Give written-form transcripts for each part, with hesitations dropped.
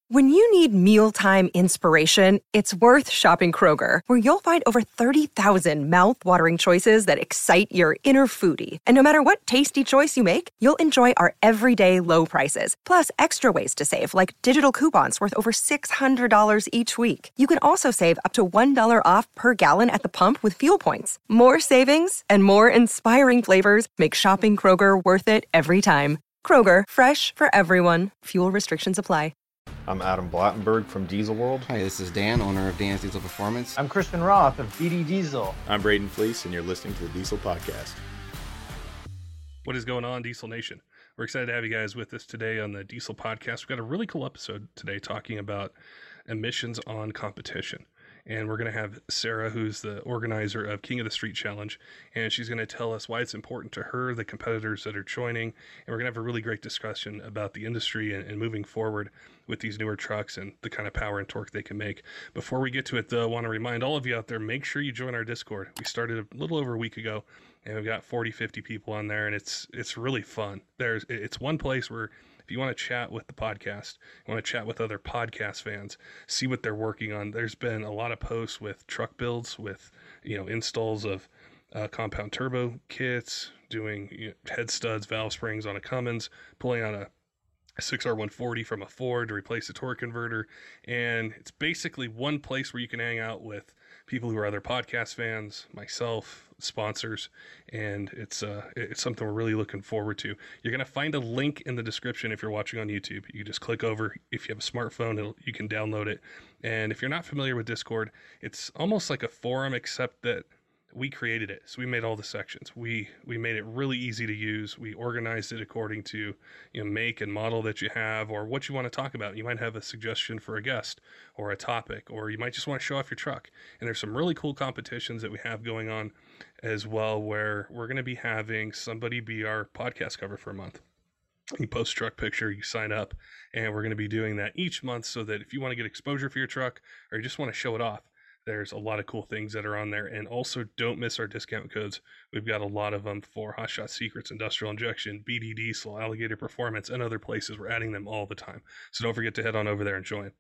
When you need mealtime inspiration, it's worth shopping Kroger, where you'll find over 30,000 mouth-watering choices that excite your inner foodie. And no matter what tasty choice you make, you'll enjoy our everyday low prices, plus extra ways to save, like digital coupons worth over $600 each week. You can also save up to $1 off per gallon at the pump with fuel points. More savings and more inspiring flavors make shopping Kroger worth it every time. Kroger, fresh for everyone. Fuel restrictions apply. I'm Adam Blattenberg from Diesel World. Hi, this is Dan, owner of Dan's Diesel Performance. I'm Christian Roth of BD Diesel. I'm Braden Fleece, and you're listening to the Diesel Podcast. What is going on, Diesel Nation? We're excited to have you guys with us today on the Diesel Podcast. We've got a really cool episode today talking about emissions on competition. And we're going to have Sarah, who's the organizer of King of the Street Challenge, and she's going to tell us why it's important to her, the competitors that are joining, and we're going to have a really great discussion about the industry and moving forward with these newer trucks and the kind of power and torque they can make. Before we get to it, though, I want to remind all of you out there, make sure you join our Discord. We started a little over a week ago, and we've got 40, 50 people on there, and it's really fun. It's one place where if you want to chat with the podcast, you want to chat with other podcast fans, see what they're working on. There's been a lot of posts with truck builds, with installs of compound turbo kits, doing head studs, valve springs on a Cummins, pulling on a 6R140 from a Ford to replace a torque converter. And it's basically one place where you can hang out with people who are other podcast fans, myself, sponsors, and it's something we're really looking forward to. You're going to find a link in the description if you're watching on YouTube. You just click over. If you have a smartphone, you can download it. And if you're not familiar with Discord, it's almost like a forum, except that we created it. So we made all the sections. We made it really easy to use. We organized it according to make and model that you have or what you want to talk about. You might have a suggestion for a guest or a topic, or you might just want to show off your truck. And there's some really cool competitions that we have going on as well, where we're going to be having somebody be our podcast cover for a month. You post a truck picture, you sign up, and we're going to be doing that each month so that if you want to get exposure for your truck or you just want to show it off, there's a lot of cool things that are on there. And also, don't miss our discount codes. We've got a lot of them for Hot Shot Secrets, Industrial Injection, BD Diesel, Alligator Performance, and other places. We're adding them all the time. So don't forget to head on over there and join.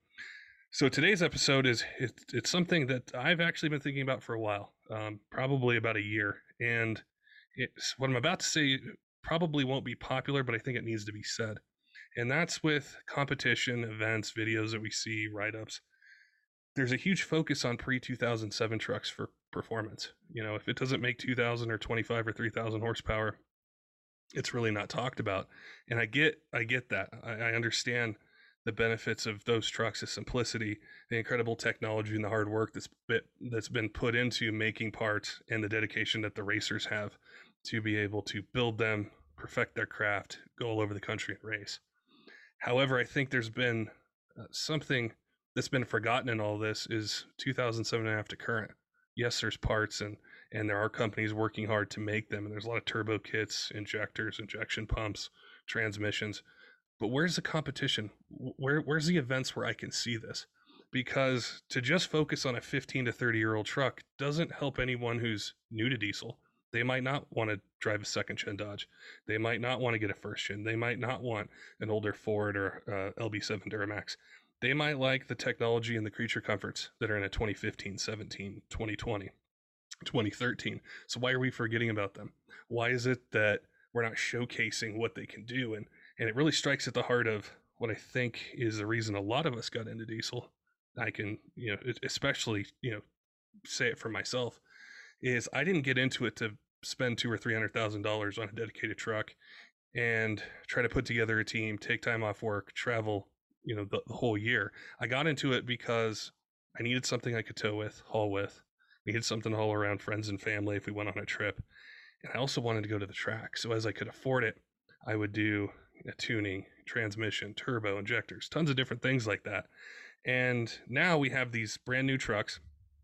So today's episode it's something that I've actually been thinking about for a while, probably about a year. And what I'm about to say probably won't be popular, but I think it needs to be said. And that's with competition, events, videos that we see, write-ups. There's a huge focus on pre-2007 trucks for performance. If it doesn't make 2,000 or 25 or 3,000 horsepower, it's really not talked about. And I get that. I understand the benefits of those trucks, the simplicity, the incredible technology, and the hard work that's been put into making parts, and the dedication that the racers have to be able to build them, perfect their craft, go all over the country and race. However, I think there's been something that's been forgotten in all this is 2007 and after current. Yes, there's parts and there are companies working hard to make them, and there's a lot of turbo kits, injectors, injection pumps, transmissions. But where's the competition? Where's the events where I can see this? Because to just focus on a 15 to 30-year-old truck doesn't help anyone who's new to diesel. They might not want to drive a second-gen Dodge. They might not want to get a first-gen. They might not want an older Ford or LB7 Duramax. They might like the technology and the creature comforts that are in a 2015, 17, 2020, 2013. So why are we forgetting about them? Why is it that we're not showcasing what they can do? And it really strikes at the heart of what I think is the reason a lot of us got into diesel. I can, especially, say it for myself, is I didn't get into it to spend $200,000 or $300,000 on a dedicated truck and try to put together a team, take time off work, travel, the whole year. I got into it because I needed something I could tow with, haul with, needed something to haul around friends and family if we went on a trip. And I also wanted to go to the track. So as I could afford it, I would do a tuning, transmission, turbo, injectors, tons of different things like that. And now we have these brand new trucks,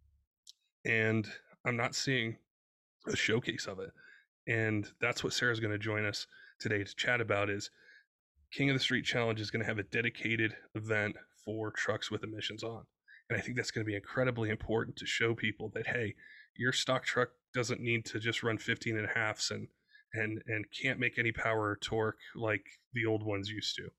and I'm not seeing a showcase of it. And that's what Sarah's going to join us today to chat about. Is King of the Street Challenge is going to have a dedicated event for trucks with emissions on. And I think that's going to be incredibly important to show people that, hey, your stock truck doesn't need to just run 15 and a halves and can't make any power or torque like the old ones used to.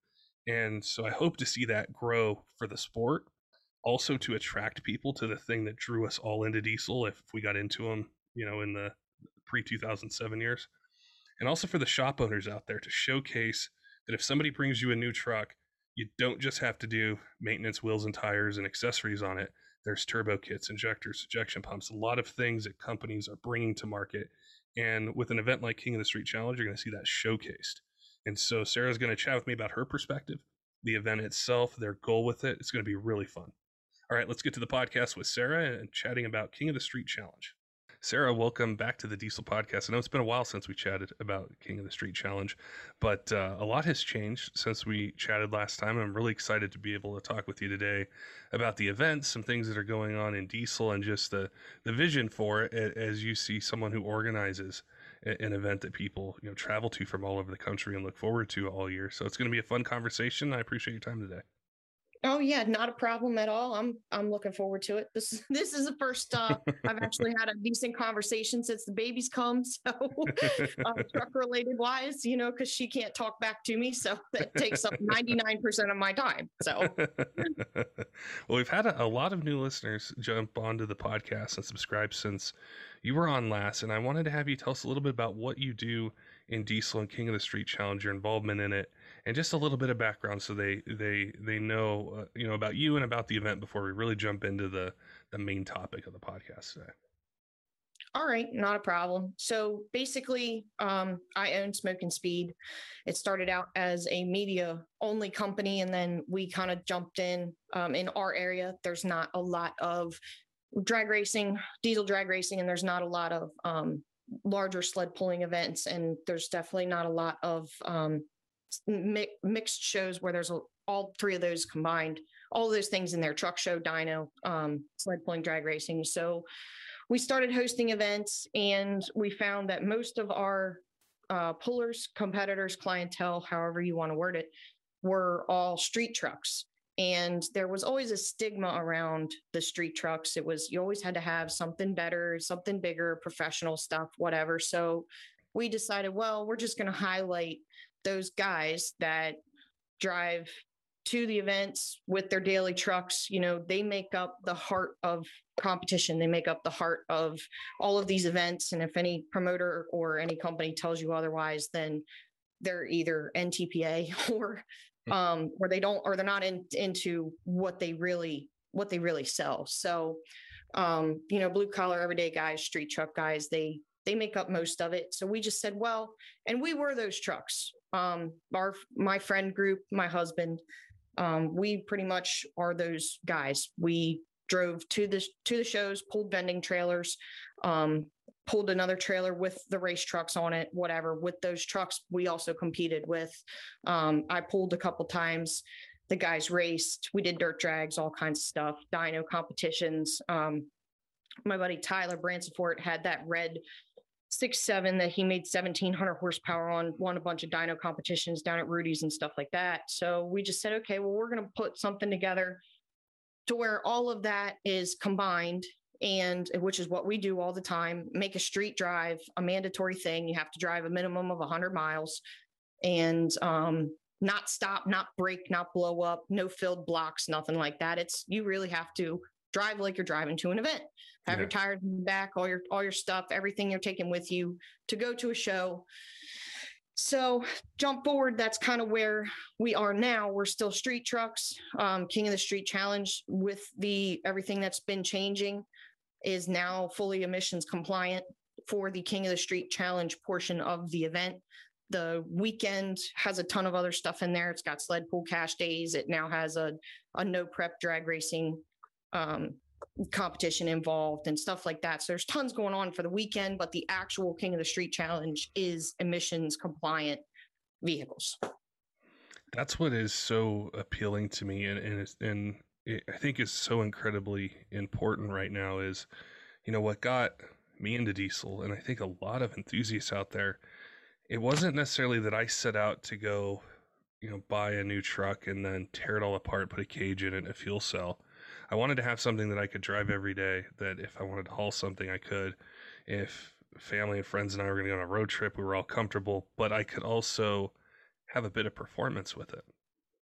And so I hope to see that grow for the sport, also to attract people to the thing that drew us all into diesel if we got into them, in the pre-2007 years. And also for the shop owners out there to showcase that if somebody brings you a new truck, you don't just have to do maintenance, wheels and tires and accessories on it. There's turbo kits, injectors, ejection pumps, a lot of things that companies are bringing to market. And with an event like King of the Street Challenge, you're going to see that showcased. And so Sarah's going to chat with me about her perspective, the event itself, their goal with it. It's going to be really fun. All right, let's get to the podcast with Sarah and chatting about King of the Street Challenge. Sarah, welcome back to the Diesel Podcast. I know it's been a while since we chatted about King of the Street Challenge, but a lot has changed since we chatted last time. I'm really excited to be able to talk with you today about the event, some things that are going on in diesel, and just the vision for it as you see someone who organizes an event that people travel to from all over the country and look forward to all year. So it's going to be a fun conversation. I appreciate your time today. Oh yeah, not a problem at all. I'm looking forward to it. This is the first I've actually had a decent conversation since the baby's come. So truck related wise, because she can't talk back to me, so that takes up 99% of my time. So well, we've had a lot of new listeners jump onto the podcast and subscribe since you were on last, and I wanted to have you tell us a little bit about what you do in Diesel and King of the Street Challenge, your involvement in it, and just a little bit of background so they know about you and about the event before we really jump into the main topic of the podcast today. All right, not a problem. So basically, I own Smoke and Speed. It started out as a media only company, and then we kind of jumped in our area. There's not a lot of drag racing, diesel drag racing, and there's not a lot of larger sled pulling events, and there's definitely not a lot of mixed shows where there's all three of those combined, all of those things in there: truck show, dyno, sled pulling, drag racing. So we started hosting events, and we found that most of our pullers, competitors, clientele, however you want to word it, were all street trucks. And there was always a stigma around the street trucks. It was, you always had to have something better, something bigger, professional stuff, whatever. So we decided, well, we're just going to highlight those guys that drive to the events with their daily trucks. They make up the heart of competition. They make up the heart of all of these events. And if any promoter or any company tells you otherwise, then they're either NTPA or they don't, or they're not into what they really sell. So, blue collar, everyday guys, street truck guys, they make up most of it. So we just said, well, and we were those trucks. My friend group, my husband, we pretty much are those guys. We drove to the shows, pulled vending trailers, pulled another trailer with the race trucks on it, whatever. With those trucks, we also competed with. I pulled a couple times. The guys raced. We did dirt drags, all kinds of stuff, dyno competitions. My buddy Tyler Bransford had that red 6.7 that he made 1,700 horsepower on, won a bunch of dyno competitions down at Rudy's and stuff like that. So we just said, okay, well, we're going to put something together to where all of that is combined, and which is what we do all the time. Make a street drive a mandatory thing. You have to drive a minimum of 100 miles and not stop, not brake, not blow up, no filled blocks, nothing like that. You really have to drive like you're driving to an event. Have your tires in the back, all your stuff, everything you're taking with you to go to a show. So jump forward, that's kind of where we are now. We're still street trucks. King of the Street Challenge, with everything that's been changing, is now fully emissions compliant for the King of the Street Challenge portion of the event. The weekend has a ton of other stuff in there. It's got sled pull cash days. It now has a no prep drag racing competition involved and stuff like that. So there's tons going on for the weekend, but the actual King of the Street Challenge is emissions compliant vehicles. That's what is so appealing to me, and I think is so incredibly important right now is, what got me into diesel, and I think a lot of enthusiasts out there, it wasn't necessarily that I set out to go, buy a new truck and then tear it all apart, put a cage in it and a fuel cell. I wanted to have something that I could drive every day, that if I wanted to haul something, I could. If family and friends and I were going to go on a road trip, we were all comfortable, but I could also have a bit of performance with it.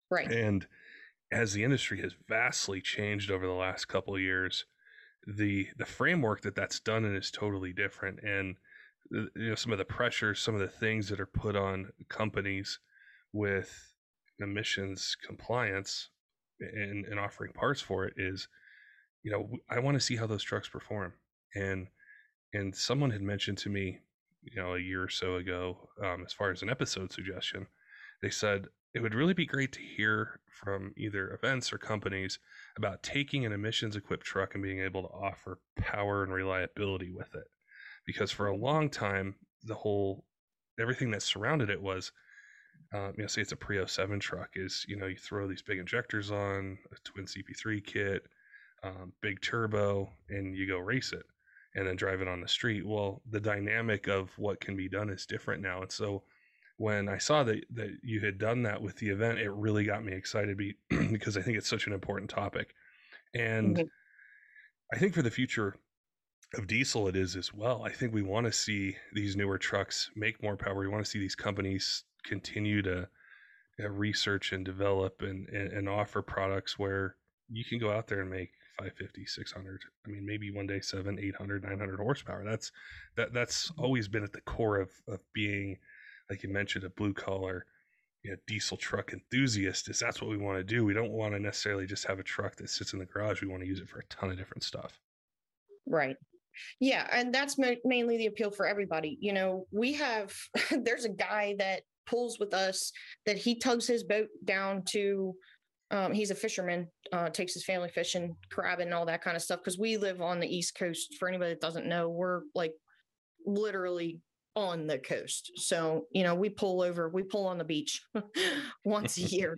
Right. And as the industry has vastly changed over the last couple of years, the framework that's done in is totally different. And some of the pressures, some of the things that are put on companies with emissions compliance and offering parts for it is, I want to see how those trucks perform. And someone had mentioned to me, a year or so ago, as far as an episode suggestion, they said it would really be great to hear from either events or companies about taking an emissions equipped truck and being able to offer power and reliability with it. Because for a long time, everything that surrounded it was, say it's a Prio 7 truck, is, you throw these big injectors on, a twin CP3 kit, big turbo, and you go race it and then drive it on the street. Well, the dynamic of what can be done is different now. And so when I saw that you had done that with the event, it really got me excited because I think it's such an important topic. And I think for the future of diesel, it is as well. I think we want to see these newer trucks make more power. We want to see these companies continue to research and develop and offer products where you can go out there and make 550, 600, maybe one day 700, 800, 900 horsepower. That's always been at the core of being, like you mentioned, a blue collar diesel truck enthusiast. Is that's what we want to do. We don't want to necessarily just have a truck that sits in the garage. We want to use it for a ton of different stuff. Right. Yeah. And that's mainly the appeal for everybody. We have, there's a guy that pulls with us that he tugs his boat down to, he's a fisherman, takes his family fishing, crabbing, all that kind of stuff. Cause we live on the East Coast. For anybody that doesn't know, we're like literally on the coast. So, we pull on the beach once a year.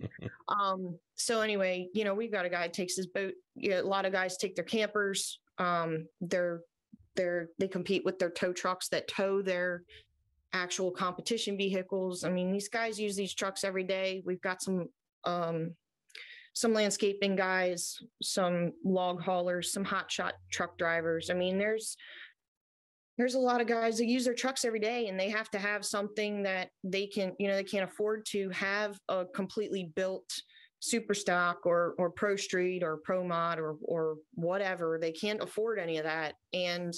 So anyway, we've got a guy that takes his boat. A lot of guys take their campers. They compete with their tow trucks that tow their actual competition vehicles. These guys use these trucks every day. We've got some landscaping guys, some log haulers, some hotshot truck drivers. There's a lot of guys that use their trucks every day, and they have to have something that they can, they can't afford to have a completely built super stock or pro street or pro mod or whatever. They can't afford any of that. And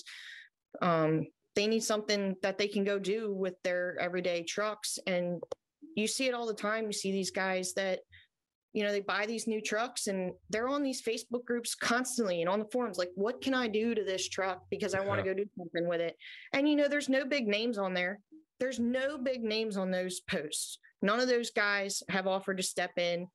they need something that they can go do with their everyday trucks. And you see it all the time. You see these guys that, they buy these new trucks and they're on these Facebook groups constantly and on the forums, like, what can I do to this truck? Because I want to go do something with it. And, there's no big names on there. There's no big names on those posts. None of those guys have offered to step in,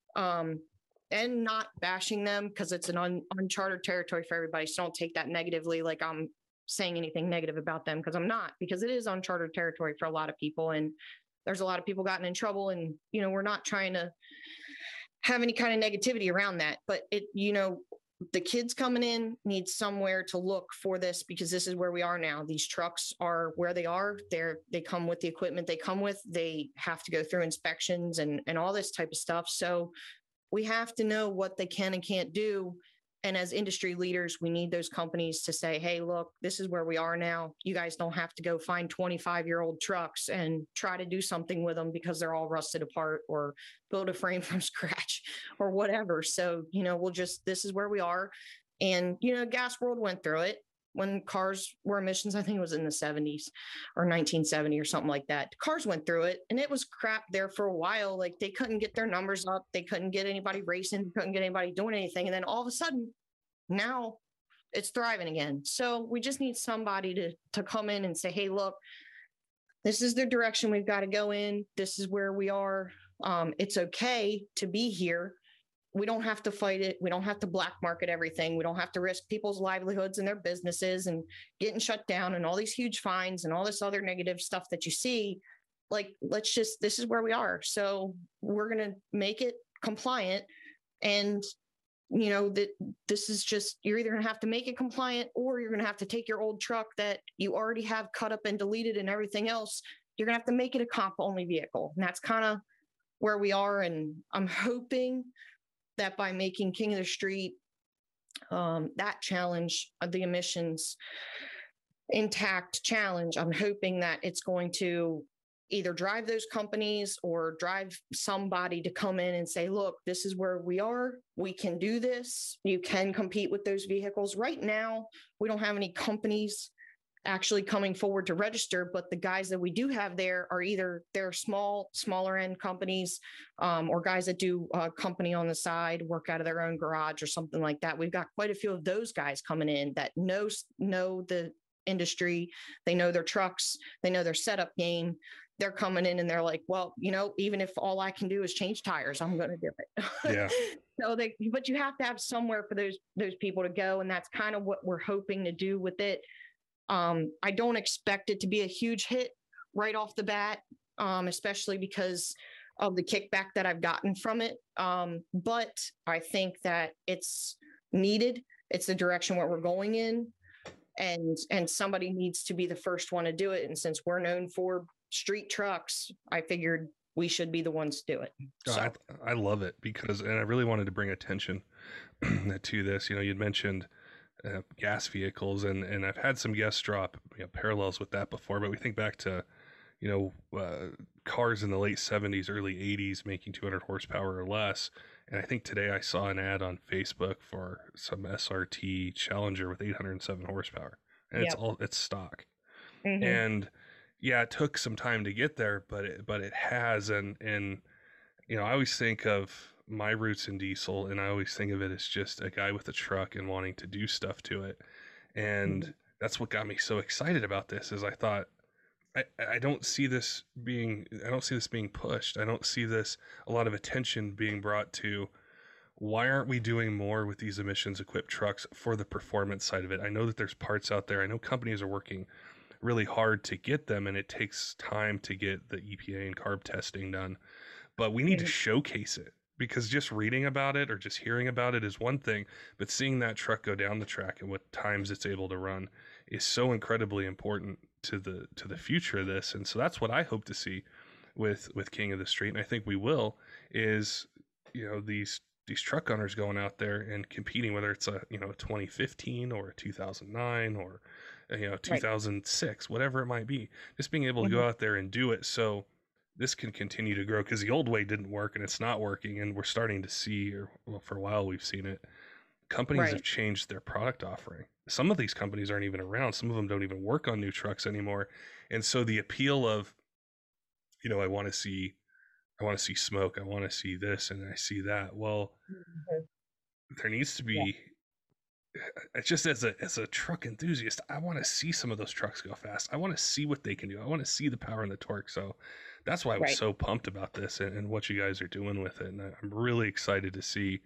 and not bashing them, because it's an uncharted territory for everybody. So don't take that negatively, like I'm saying anything negative about them, because I'm not, because it is uncharted territory for a lot of people. And there's a lot of people gotten in trouble, and, we're not trying to have any kind of negativity around that. But the kids coming in need somewhere to look for this, because this is where we are now. These trucks are where they are. They come with the equipment they come with. They have to go through inspections and all this type of stuff. So we have to know what they can and can't do. And as industry leaders, we need those companies to say, hey, look, this is where we are now. You guys don't have to go find 25-year-old trucks and try to do something with them because they're all rusted apart, or build a frame from scratch or whatever. So, this is where we are. And, Gas World went through it when cars were emissions. I think it was in the 70s or 1970 or something like that. Cars went through it, and it was crap there for a while. Like, they couldn't get their numbers up. They couldn't get anybody racing, couldn't get anybody doing anything. And then all of a sudden, now it's thriving again. So we just need somebody to come in and say, hey, look, this is the direction we've got to go in. This is where we are. It's okay to be here. We don't have to fight it. We don't have to black market everything. We don't have to risk people's livelihoods and their businesses and getting shut down and all these huge fines and all this other negative stuff that you see. Like, this is where we are. So we're going to make it compliant. And, that this is just, you're either going to have to make it compliant, or you're going to have to take your old truck that you already have cut up and deleted and everything else. You're going to have to make it a comp only vehicle. And that's kind of where we are. And I'm hoping that by making King of the Street, that challenge, the emissions intact challenge, I'm hoping that it's going to either drive those companies or drive somebody to come in and say, look, this is where we are. We can do this. You can compete with those vehicles. Right now, we don't have any companies actually coming forward to register, but the guys that we do have there are either they're smaller end companies, or guys that do a company on the side, work out of their own garage or something like that. We've got quite a few of those guys coming in that know the industry. They know their trucks. They know their setup game. They're coming in and they're like, well, even if all I can do is change tires, I'm going to do it. Yeah. But you have to have somewhere for those people to go. And that's kind of what we're hoping to do with it. I don't expect it to be a huge hit right off the bat, especially because of the kickback that I've gotten from it. But I think that it's needed. It's the direction where we're going in, and somebody needs to be the first one to do it. And since we're known for street trucks, I figured we should be the ones to do it. So. I love it and I really wanted to bring attention to this. You'd mentioned gas vehicles, and I've had some guests drop parallels with that before, but we think back to cars in the late 70s, early 80s making 200 horsepower or less, and I think today I saw an ad on Facebook for some SRT Challenger with 807 horsepower, and it's stock. Mm-hmm. And yeah, it took some time to get there, but it has, and I always think of my roots in diesel, and I always think of it as just a guy with a truck and wanting to do stuff to it. And that's what got me so excited about this, is I thought, I don't see this being pushed. I don't see a lot of attention being brought to why aren't we doing more with these emissions equipped trucks for the performance side of it. I know that there's parts out there. I know companies are working really hard to get them, and it takes time to get the EPA and CARB testing done, but we need to showcase it. Because just reading about it or just hearing about it is one thing, but seeing that truck go down the track and what times it's able to run is so incredibly important to the future of this. And so that's what I hope to see with King of the Street. And I think we will, is, these truck owners going out there and competing, whether it's a 2015 or a 2009 or 2006, whatever it might be, just being able to go out there and do it. So this can continue to grow, because the old way didn't work and it's not working. And we're starting to see, for a while we've seen it, companies have changed their product offering. Some of these companies aren't even around. Some of them don't even work on new trucks anymore. And so the appeal of, I want to see smoke, I want to see this, and I see that. Well, there needs to be, just as a truck enthusiast, I want to see some of those trucks go fast. I want to see what they can do. I want to see the power and the torque. So that's why I was so pumped about this and what you guys are doing with it. And I'm really excited to see,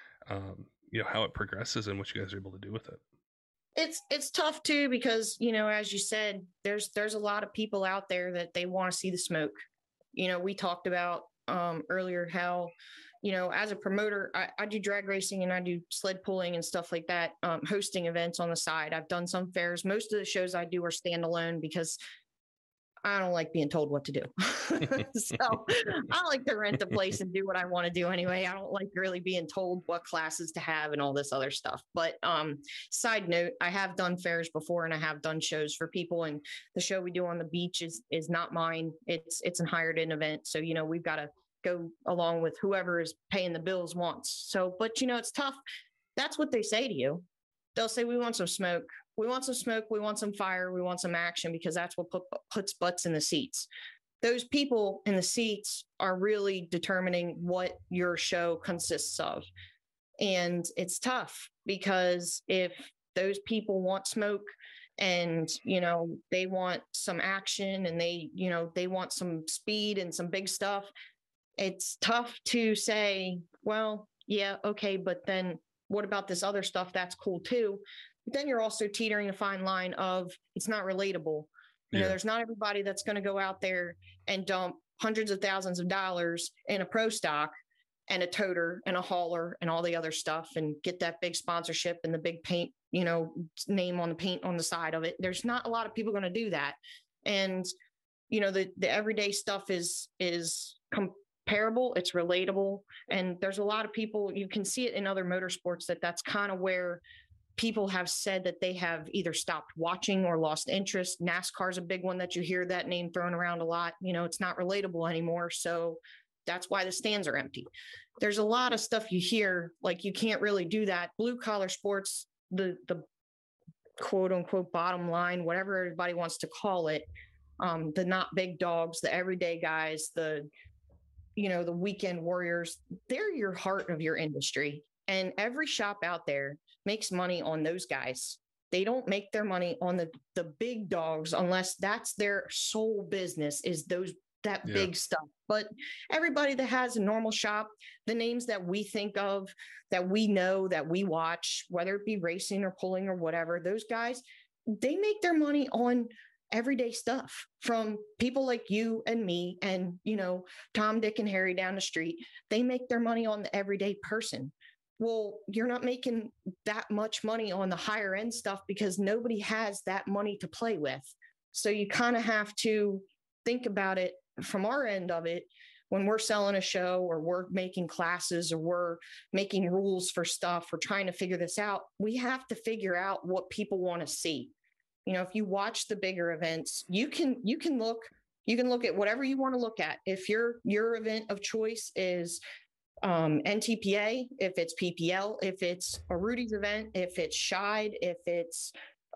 how it progresses and what you guys are able to do with it. It's tough too, because, as you said, there's a lot of people out there that they want to see the smoke. We talked about earlier how, as a promoter, I do drag racing and I do sled pulling and stuff like that, hosting events on the side. I've done some fairs. Most of the shows I do are standalone because I don't like being told what to do. So I like to rent a place and do what I want to do anyway. I don't like really being told what classes to have and all this other stuff. But side note, I have done fairs before and I have done shows for people. And the show we do on the beach is not mine. It's a hired in event. So, we've got to go along with whoever is paying the bills wants. So, but it's tough. That's what they say to you. They'll say, we want some smoke. We want some smoke. We want some fire. We want some action, because that's what puts butts in the seats. Those people in the seats are really determining what your show consists of. And it's tough, because if those people want smoke and, they want some action and they want some speed and some big stuff, it's tough to say, well, yeah, okay, but then what about this other stuff? That's cool too. But then you're also teetering a fine line of it's not relatable. There's not everybody that's going to go out there and dump hundreds of thousands of dollars in a pro stock and a toter and a hauler and all the other stuff and get that big sponsorship and the big paint, name on the paint on the side of it. There's not a lot of people going to do that. And, the everyday stuff is comparable. It's relatable. And there's a lot of people, you can see it in other motorsports, that's kind of where people have said that they have either stopped watching or lost interest. NASCAR's a big one that you hear that name thrown around a lot. It's not relatable anymore. So that's why the stands are empty. There's a lot of stuff you hear, like you can't really do that. Blue collar sports, the quote unquote bottom line, whatever everybody wants to call it, the not big dogs, the everyday guys, the weekend warriors, they're your heart of your industry. And every shop out there makes money on those guys. They don't make their money on the big dogs unless that's their sole business, is big stuff. But everybody that has a normal shop, the names that we think of, that we know, that we watch, whether it be racing or pulling or whatever, those guys, they make their money on everyday stuff from people like you and me and, Tom, Dick, and Harry down the street. They make their money on the everyday person. Well, you're not making that much money on the higher end stuff because nobody has that money to play with. So you kind of have to think about it from our end of it. When we're selling a show or we're making classes or we're making rules for stuff, we're trying to figure this out. We have to figure out what people want to see. If you watch the bigger events, you can look at whatever you want to look at. If your event of choice is NTPA, if it's PPL, if it's a Rudy's event, if it's Scheid, if it's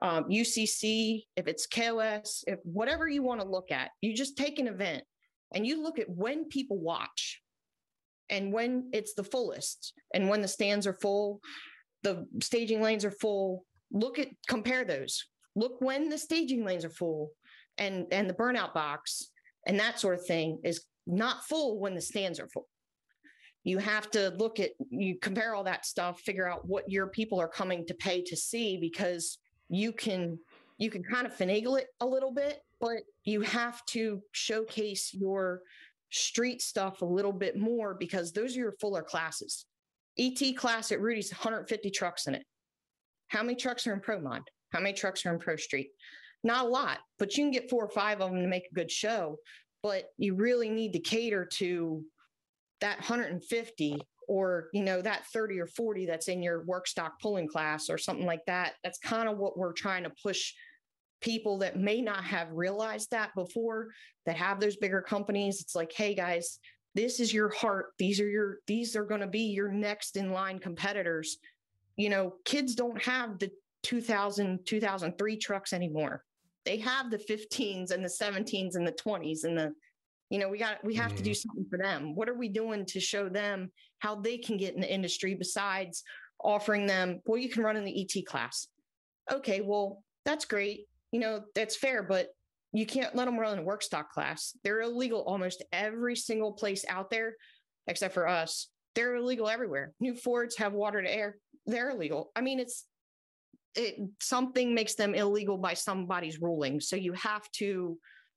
UCC, if it's KOS, if whatever you want to look at, you just take an event and you look at when people watch and when it's the fullest and when the stands are full, the staging lanes are full. Compare those. Look when the staging lanes are full and the burnout box and that sort of thing is not full when the stands are full. You have to you compare all that stuff, figure out what your people are coming to pay to see, because you can kind of finagle it a little bit, but you have to showcase your street stuff a little bit more because those are your fuller classes. ET class at Rudy's, 150 trucks in it. How many trucks are in Pro Mod? How many trucks are in Pro Street? Not a lot, but you can get 4 or 5 of them to make a good show. But you really need to cater to that 150 or, that 30 or 40 that's in your work stock pulling class or something like that. That's kind of what we're trying to push people that may not have realized that before, that have those bigger companies. It's like, hey guys, this is your heart. These are going to be your next in line competitors. Kids don't have the 2003 trucks anymore. They have the 15s and the 17s and the 20s and we have to do something for them. What are we doing to show them how they can get in the industry besides offering them, well, you can run in the ET class. Okay, well, that's great. That's fair, but you can't let them run in a work stock class. They're illegal almost every single place out there, except for us. They're illegal everywhere. New Fords have water to air. They're illegal. I mean, something makes them illegal by somebody's ruling. So you have to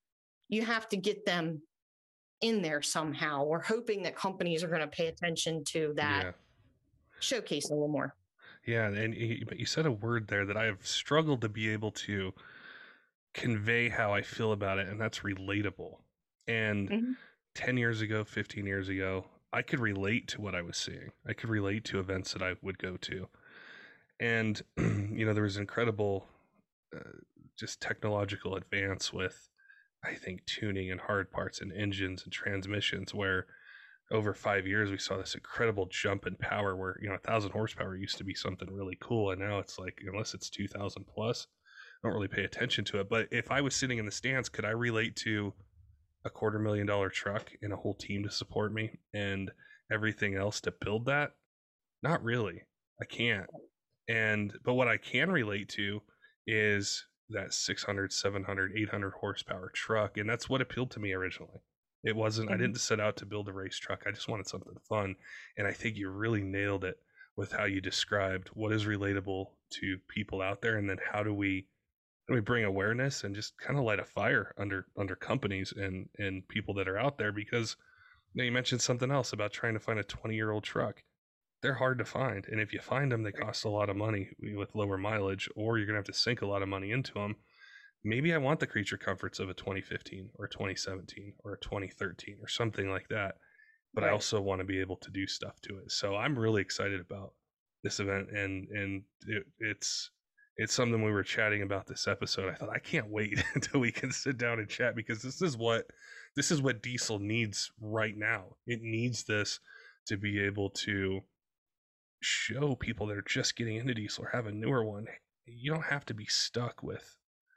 get them in there somehow. We're hoping that companies are going to pay attention to that, showcase a little more. Yeah, and you said a word there that I have struggled to be able to convey how I feel about it, and that's relatable. And 10 years ago, 15 years ago, I could relate to what I was seeing. I could relate to events that I would go to. And, there was incredible just technological advance with, I think, tuning and hard parts and engines and transmissions, where over 5 years we saw this incredible jump in power where 1,000 horsepower used to be something really cool, and now it's like, unless it's 2,000 plus, I don't really pay attention to it. But if I was sitting in the stands, could I relate to a $250,000 truck and a whole team to support me and everything else to build that? Not really. I can't. But what I can relate to is that 600, 700, 800 horsepower truck. And that's what appealed to me originally. It wasn't, I didn't set out to build a race truck. I just wanted something fun. And I think you really nailed it with how you described what is relatable to people out there. And then how do we bring awareness and just kind of light a fire under companies and people that are out there? Because you mentioned something else about trying to find a 20-year-old truck. They're hard to find. And if you find them, they cost a lot of money with lower mileage, or you're going to have to sink a lot of money into them. Maybe I want the creature comforts of a 2015 or a 2017 or a 2013 or something like that. But I also want to be able to do stuff to it. So I'm really excited about this event, and it's something we were chatting about this episode. I thought, I can't wait until we can sit down and chat, because this is what Diesel needs right now. It needs this to be able to show people that are just getting into Diesel or have a newer one. You don't have to be stuck with,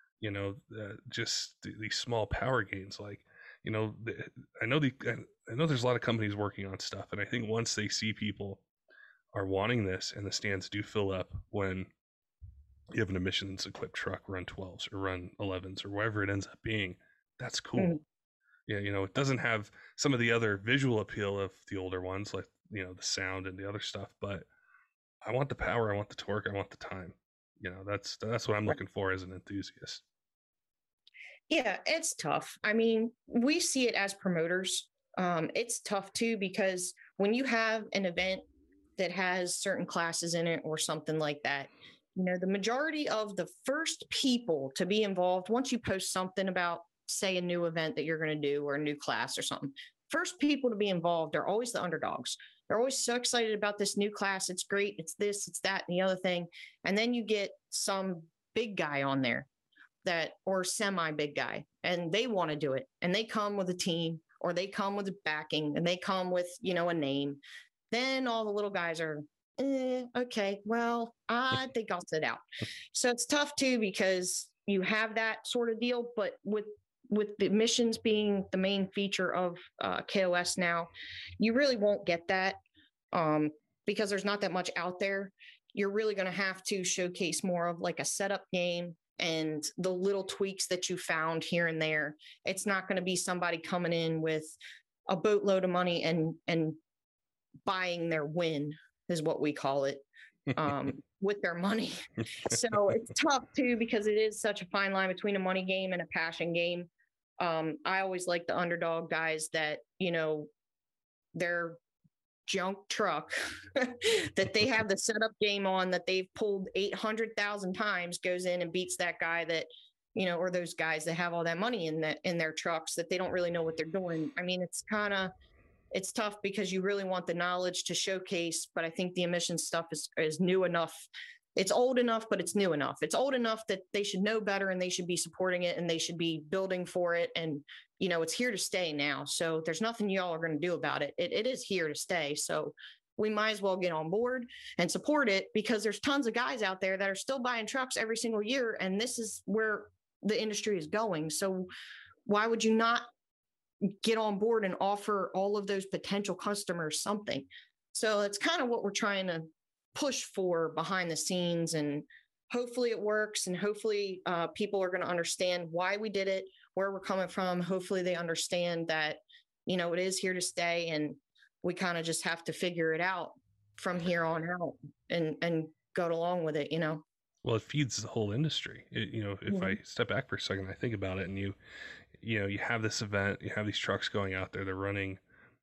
just these small power gains. Like, I know there's a lot of companies working on stuff, and I think once they see people are wanting this, and the stands do fill up when you have an emissions equipped truck run 12s or run 11s or whatever it ends up being, that's cool. Mm-hmm. Yeah, it doesn't have some of the other visual appeal of the older ones, like, the sound and the other stuff, but I want the power, I want the torque, I want the time. That's what I'm looking for as an enthusiast. Yeah, it's tough. I mean, we see it as promoters. It's tough too, because when you have an event that has certain classes in it or something like that, the majority of the first people to be involved, once you post something about, say, a new event that you're going to do or a new class or something, first people to be involved are always the underdogs. They're always so excited about this new class. It's great. It's this, it's that, and the other thing. And then you get some big guy on there or semi big guy, and they want to do it. And they come with a team, or they come with a backing, and they come with, a name. Then all the little guys are, okay, well, I think I'll sit out. So it's tough too, because you have that sort of deal, but with the missions being the main feature of KOS now, you really won't get that because there's not that much out there. You're really going to have to showcase more of like a setup game and the little tweaks that you found here and there. It's not going to be somebody coming in with a boatload of money and buying their win, is what we call it, with their money. So it's tough too, because it is such a fine line between a money game and a passion game. I always like the underdog guys that, their junk truck that they have the setup game on, that they've pulled 800,000 times, goes in and beats that guy that, or those guys that have all that money in their trucks that they don't really know what they're doing. I mean, it's tough, because you really want the knowledge to showcase, but I think the emissions stuff is new enough. It's old enough, but it's new enough. It's old enough that they should know better, and they should be supporting it, and they should be building for it. And, it's here to stay now. So there's nothing y'all are going to do about it. It is here to stay. So we might as well get on board and support it, because there's tons of guys out there that are still buying trucks every single year. And this is where the industry is going. So why would you not get on board and offer all of those potential customers something? So it's kind of what we're trying to push for behind the scenes, and hopefully it works, and hopefully people are going to understand why we did it, where we're coming from. Hopefully they understand that, it is here to stay, and we kind of just have to figure it out from here on out and go along with it, Well, it feeds the whole industry. If I step back for a second, I think about it, and you have this event, you have these trucks going out there, they're running,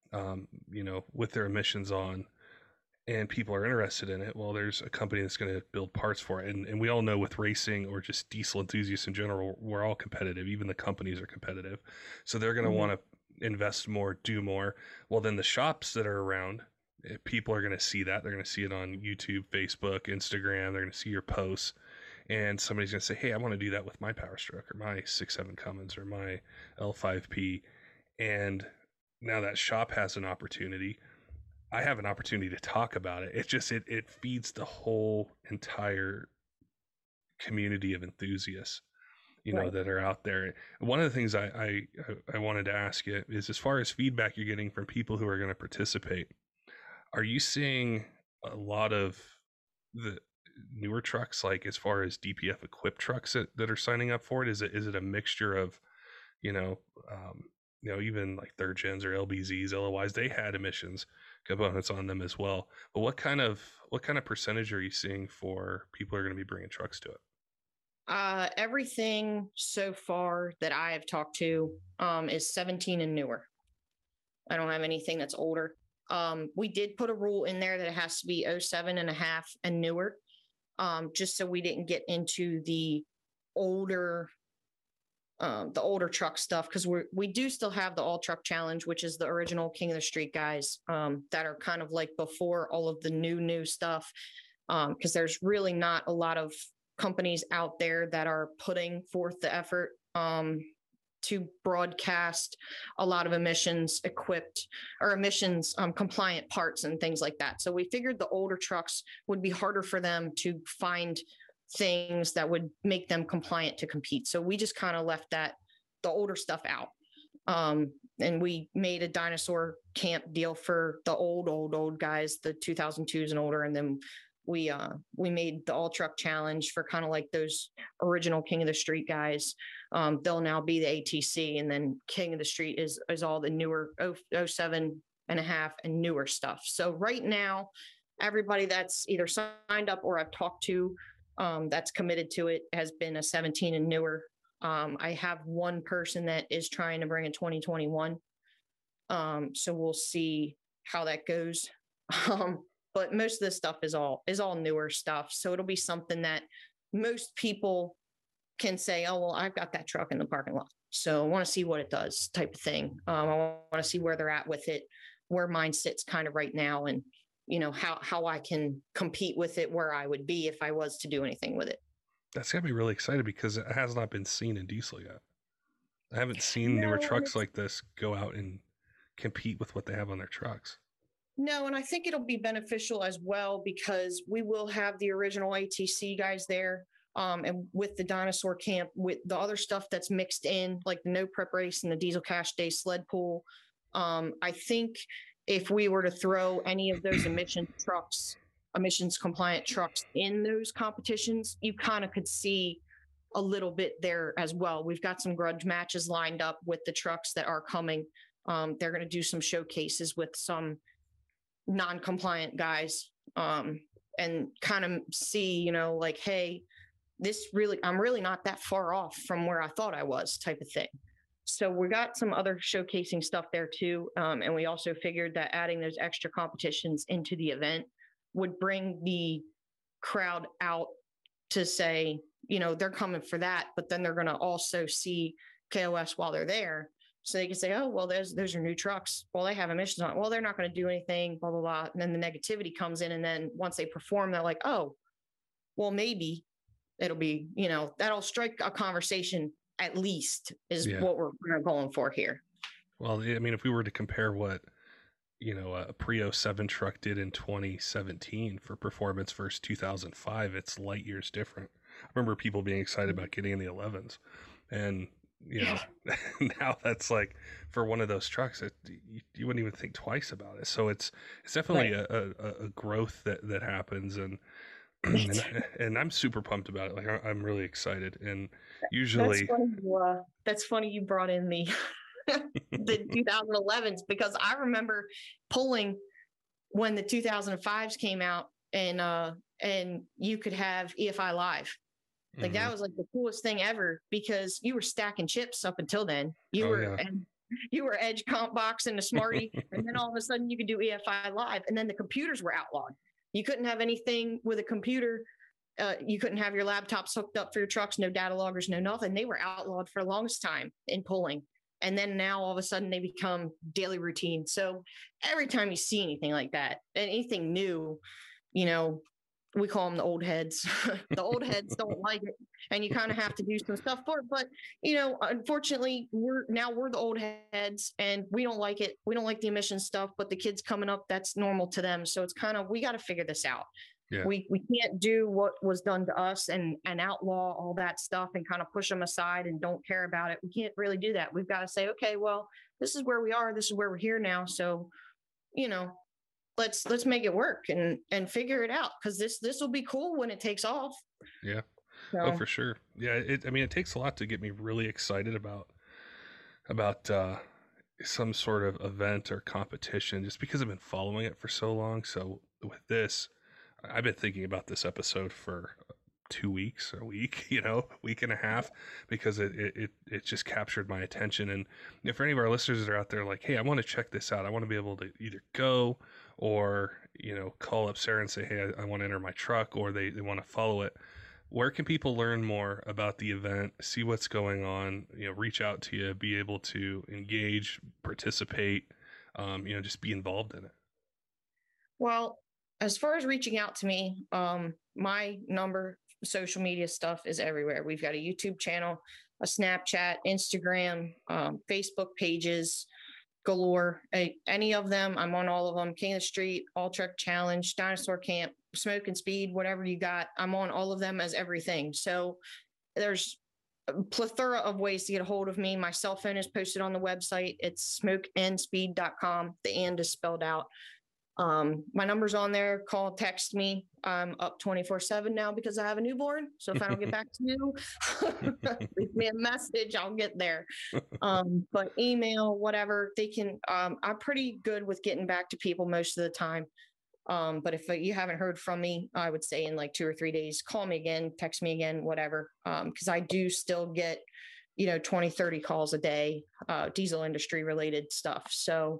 with their emissions on, and people are interested in it. Well, there's a company that's going to build parts for it. And we all know, with racing or just diesel enthusiasts in general, we're all competitive. Even the companies are competitive. So they're going to want to invest more, do more. Well, then the shops that are around, people are going to see that. They're going to see it on YouTube, Facebook, Instagram. They're going to see your posts. And somebody's going to say, hey, I want to do that with my Power Stroke or my 6.7 Cummins or my L5P. And now that shop has an opportunity. I have an opportunity to talk about it. It's just, it feeds the whole entire community of enthusiasts, that are out there. One of the things I wanted to ask you is, as far as feedback you're getting from people who are going to participate, are you seeing a lot of the newer trucks, like as far as DPF equipped trucks that are signing up for it? Is it a mixture of, even like third gens or LBZs, LOIs, they had emissions components on them as well. But what kind of percentage are you seeing for people who are going to be bringing trucks to it? Everything so far that I have talked to is 17 and newer. I don't have anything that's older. We did put a rule in there that it has to be 07.5 and newer, just so we didn't get into the older truck stuff, because we do still have the All Truck Challenge, which is the original King of the Street guys that are kind of like before all of the new stuff. because there's really not a lot of companies out there that are putting forth the effort to broadcast a lot of emissions equipped or emissions compliant parts and things like that. So we figured the older trucks would be harder for them to find things that would make them compliant to compete. So we just kind of left the older stuff out. And we made a dinosaur camp deal for the old guys, the 2002s and older. And then we made the all truck challenge for kind of like those original King of the Street guys. They'll now be the ATC, and then King of the Street is all the newer 07 and a half and newer stuff. So right now, everybody that's either signed up or I've talked to that's committed to it has been a 17 and newer. I have one person that is trying to bring a 2021. So we'll see how that goes. But most of this stuff is all newer stuff. So it'll be something that most people can say, oh, well, I've got that truck in the parking lot, so I want to see what it does type of thing. I want to see where they're at with it, where mine sits kind of right now, and, you know, how I can compete with it, where I would be if I was to do anything with it. That's got me really excited because it has not been seen in diesel yet. I haven't seen newer trucks like this go out and compete with what they have on their trucks. No, and I think it'll be beneficial as well because we will have the original ATC guys there. And with the dinosaur camp, with the other stuff that's mixed in, like the no prep race and the diesel cash day sled pool. I think if we were to throw any of those emissions compliant trucks in those competitions, you kind of could see a little bit there as well. We've got some grudge matches lined up with the trucks that are coming. They're going to do some showcases with some non-compliant guys and kind of see, you know, like, hey, I'm really not that far off from where I thought I was type of thing. So we got some other showcasing stuff there too. And we also figured that adding those extra competitions into the event would bring the crowd out to say, you know, they're coming for that, but then they're going to also see KOS while they're there. So they can say, oh, well, those are new trucks. Well, they have emissions on it. Well, they're not going to do anything, blah, blah, blah. And then the negativity comes in. And then once they perform, they're like, oh, well, maybe it'll be, you know, that'll strike a conversation at least is what we're going for here. Well, I mean, if we were to compare what, you know, a pre-07 truck did in 2017 for performance versus 2005, it's light years different. I remember people being excited about getting in the 11s. And, you know, now that's like for one of those trucks, you wouldn't even think twice about it. So it's definitely a growth that happens, and I'm super pumped about it. Like I'm really excited. And usually that's funny you brought in the the 2011s, because I remember pulling when the 2005s came out, and you could have EFI live. Like that was like the coolest thing ever, because you were stacking chips up until then. You were Edge comp box and the Smarty, and then all of a sudden you could do EFI live, and then the computers were outlawed. You couldn't have anything with a computer. You couldn't have your laptops hooked up for your trucks, no data loggers, no nothing. They were outlawed for the longest time in pulling. And then now all of a sudden they become daily routine. So every time you see anything like that, and anything new, you know, we call them the old heads. The old heads don't like it, and you kind of have to do some stuff for it. But, you know, unfortunately, we're the old heads, and we don't like it. We don't like the emission stuff, but the kids coming up, that's normal to them. So it's kind of, we got to figure this out. Yeah. We can't do what was done to us and outlaw all that stuff and kind of push them aside and don't care about it. We can't really do that. We've got to say, okay, well, this is where we are. This is where we're here now. So, you know, let's make it work and figure it out, because this will be cool when it takes off. Yeah. So. Oh, for sure. Yeah. It takes a lot to get me really excited about some sort of event or competition, just because I've been following it for so long. So with this, I've been thinking about this episode for 2 weeks, a week, you know, week and a half, because it just captured my attention. And if any of our listeners that are out there like, hey, I want to check this out, I want to be able to either go or, you know, call up Sarah and say, hey, I want to enter my truck, or they want to follow it. Where can people learn more about the event, see what's going on, you know, reach out to you, be able to engage, participate, you know, just be involved in it? Well, as far as reaching out to me, my number, social media stuff is everywhere. We've got a YouTube channel, a Snapchat, Instagram, Facebook pages galore. Any of them, I'm on all of them. King of the Street, All Truck Challenge, Dinosaur Camp, Smoke and Speed, whatever you got. I'm on all of them as everything. So there's a plethora of ways to get a hold of me. My cell phone is posted on the website. It's smokeandspeed.com. The and is spelled out. My number's on there. Call, text me. I'm up 24/7 now because I have a newborn. So if I don't get back to you, leave me a message. I'll get there. But email, whatever they can. I'm pretty good with getting back to people most of the time. But if you haven't heard from me, I would say in like 2 or 3 days, call me again, text me again, whatever. Because I do still get, 20, 30 calls a day, diesel industry related stuff. So,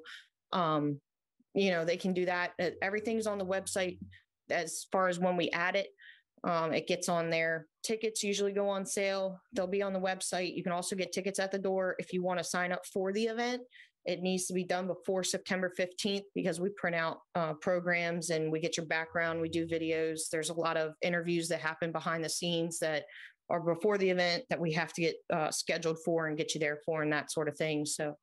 they can do that. Everything's on the website as far as when we add it. It gets on there. Tickets usually go on sale. They'll be on the website. You can also get tickets at the door if you want to sign up for the event. It needs to be done before September 15th because we print out programs and we get your background. We do videos. There's a lot of interviews that happen behind the scenes that are before the event that we have to get scheduled for and get you there for and that sort of thing. So,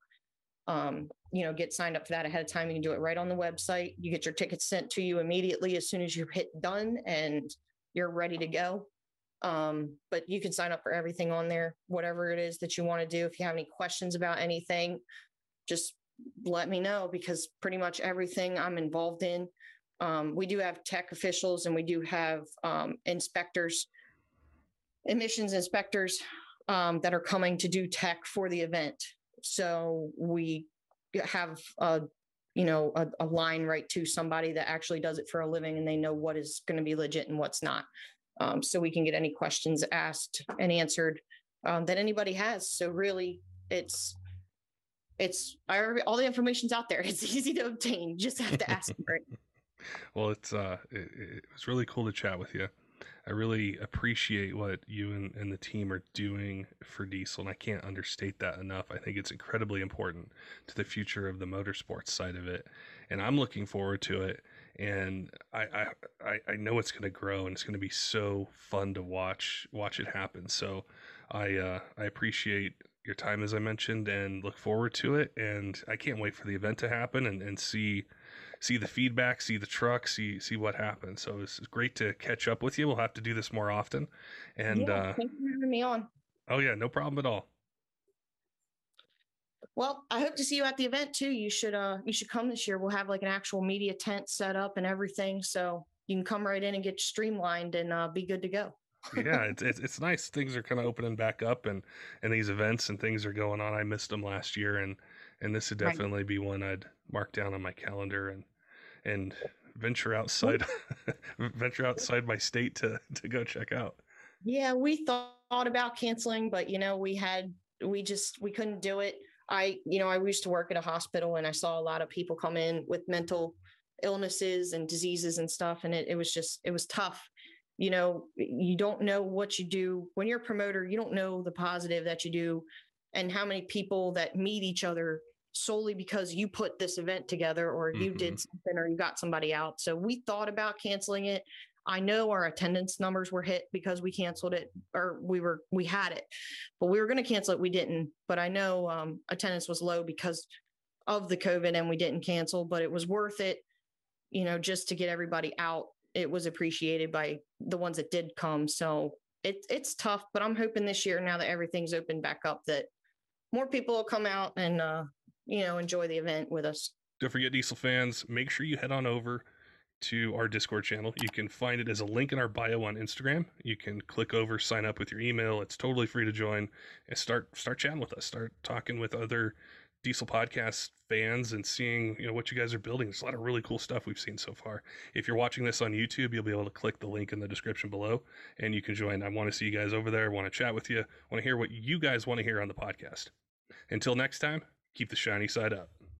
get signed up for that ahead of time. You can do it right on the website. You get your tickets sent to you immediately as soon as you hit done and you're ready to go. But you can sign up for everything on there, whatever it is that you want to do. If you have any questions about anything, just let me know because pretty much everything I'm involved in. We do have tech officials and we do have inspectors, emissions inspectors that are coming to do tech for the event. So we have a line right to somebody that actually does it for a living and they know what is going to be legit and what's not. So we can get any questions asked and answered that anybody has. So really all the information's out there. It's easy to obtain. You just have to ask for it. Well, it was really cool to chat with you. I really appreciate what you and the team are doing for diesel, and I can't understate that enough. I think it's incredibly important to the future of the motorsports side of it, and I'm looking forward to it. And I know it's going to grow, and it's going to be so fun to watch it happen. So I appreciate your time, as I mentioned, and look forward to it. And I can't wait for the event to happen and see the feedback, see the truck, see what happens. So it's great to catch up with you. We'll have to do this more often. And thank you for having me on. Oh yeah, no problem at all. Well, I hope to see you at the event too. You should come this year. We'll have like an actual media tent set up and everything. So you can come right in and get streamlined and be good to go. Yeah, it's nice. Things are kind of opening back up and these events and things are going on. I missed them last year and this would definitely be one I'd mark down on my calendar and venture outside my state to go check out. Yeah, we thought about canceling, but we couldn't do it. I used to work at a hospital and I saw a lot of people come in with mental illnesses and diseases and stuff. And it was tough. You don't know what you do when you're a promoter. You don't know the positive that you do and how many people that meet each other solely because you put this event together or you did something or you got somebody out. So we thought about canceling it. I know our attendance numbers were hit because we canceled it or we had it, but we were going to cancel it. We didn't, but I know attendance was low because of the COVID and we didn't cancel, but it was worth it, just to get everybody out. It was appreciated by the ones that did come. So it's tough, but I'm hoping this year, now that everything's opened back up, that more people will come out and, enjoy the event with us. Don't forget, diesel fans, make sure you head on over to our Discord channel. You can find it as a link in our bio on Instagram. You can click over, sign up with your email. It's totally free to join and start chatting with us, start talking with other diesel podcast fans and seeing, what you guys are building. There's a lot of really cool stuff we've seen so far. If you're watching this on YouTube, you'll be able to click the link in the description below and you can join. I want to see you guys over there. I want to chat with you. I want to hear what you guys want to hear on the podcast. Until next time, keep the shiny side up.